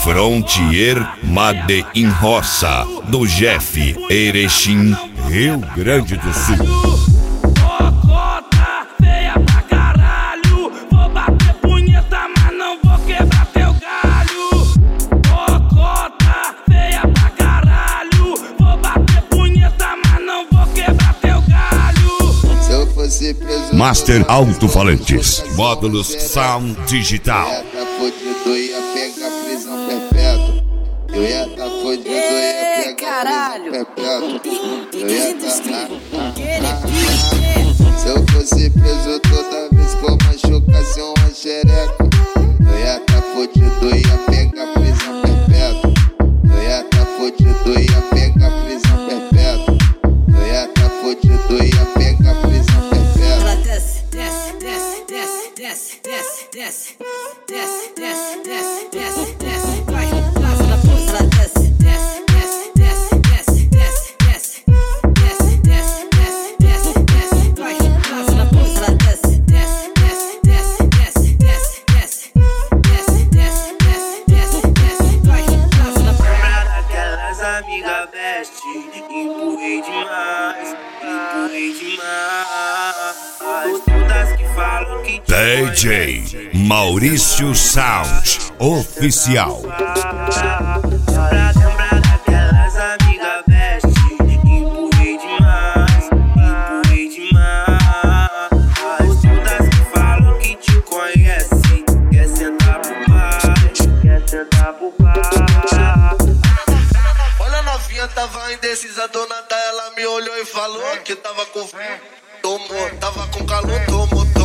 Frontier Made in Roça, do Jeff, Erechim, Rio Grande do Sul. Cocota, feia pra caralho. Vou bater punheta, mas não vou quebrar teu galho. Cocota, feia pra caralho. Vou bater punheta, mas não vou quebrar teu galho. Se eu fosse preso Master Alto-Falantes, módulos Sound Digital. eu ia tá fodido, ia pegar prisão perpétua. Eu ia tá fodido, ia pegar prisão perpétua. Eu ia tá... Se eu fosse preso toda vez que eu machucasse uma xereca, eu ia tá fodido, ia pegar prisão perpétua. Eu ia tá fodido, ia pegar prisão perpétua. Eu ia tá fodido, ia pegar prisão perpétua. Ela desce, desce, desce, desce, desce, desce, desce, desce, desce, desce, desce, desce, vai, passa na ponta. Ela desce, desce, desce, desce, desce, desce, desce, desce, desce, desce, desce, desce, vai, passa na ponta. Ela desce, desce, desce, desce, desce, desce, desce, desce, desce, desce, desce, desce, vai, passa na ponta. Lembra daquelas amigas best, empurrei demais, empurrei demais. Todas que falam que te DJ Maurício Sound Oficial. Lembra daquelas amigas best, empurrei demais, empurrei demais. Todas que falam que te conhecem, quer sentar pro pai, quer sentar pro pai. Olha a novinha, tava indecisa, dona da ela me olhou e falou que tava com frio. Tomou, tava com calor, tomou.